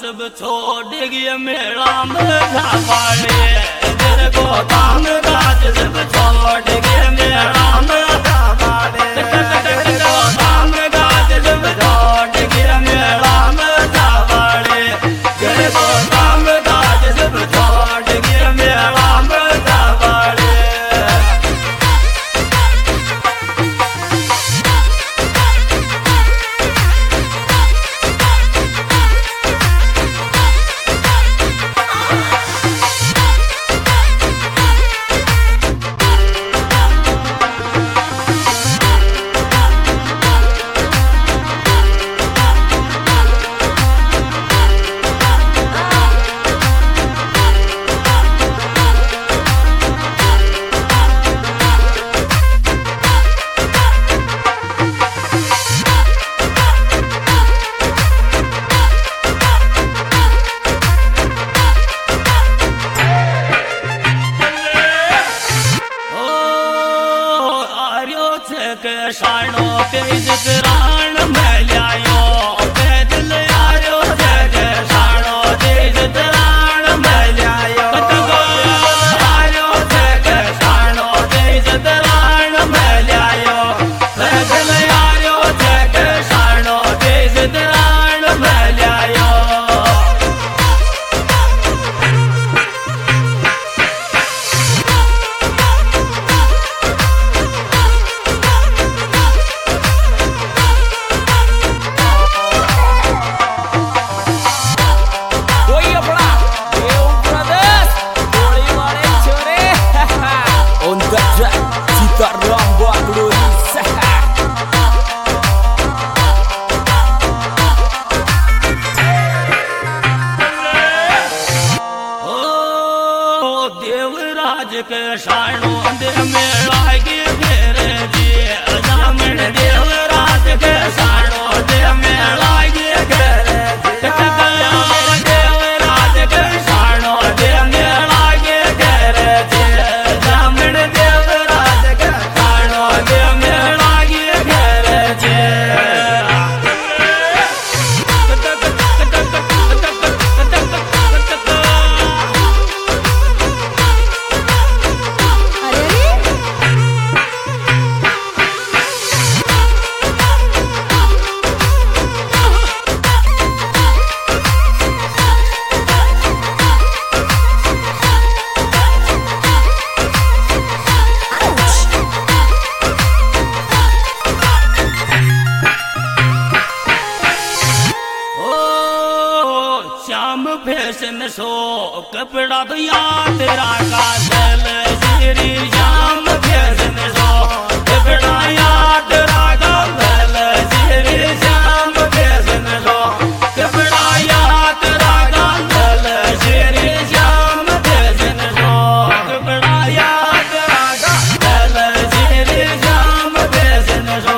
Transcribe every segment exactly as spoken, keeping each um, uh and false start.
जब छोड़ गए मेरा मेरा वाले तेरे को काम काज जब छोड़ गए मेरा मेरा वाले तेरे को काम काज जब छोड़ गए मेरा मेरा वाले तेरे को काम काज जब छोड़ गए मेरा मेरा वाले के शानो पे जितरान में लायो पैदल आयो के शानो पे जितरान में लायो आयो के शानो पे जितरान में लायो पैदल आयो के शानो पे जितरान में लायो Tak rambut Luis. ओ देवराज के शानो दे में लागे फेरे जी जामन देवराज के शानो दे में लागे फेरे जी देवराज के शानो दे में लागे फेरे जी जामन देवराज के शानो दे में लागे फेरे जी श्याम फैशन सो कपड़ा तो याद रखा चल श्री श्याम फैशन सो कपड़ा याद रखा चल श्री श्याम फैशन सो कपड़ा याद रखा चल श्री श्याम फैशन सो कपड़ा याद रखा चल श्री श्याम फैशन सो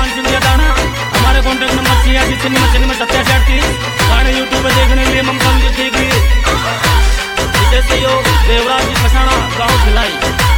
मान सिंह दाना। हमारे कॉन्टैक्ट नंबर छियासी छिन्नवे छिन्नवे सत्तासी अड़तीस। गाने यूट्यूब पे देखने के लिए ममता जी ठीक जैसे यो देवराज जी पसाना गाँव खिलाई।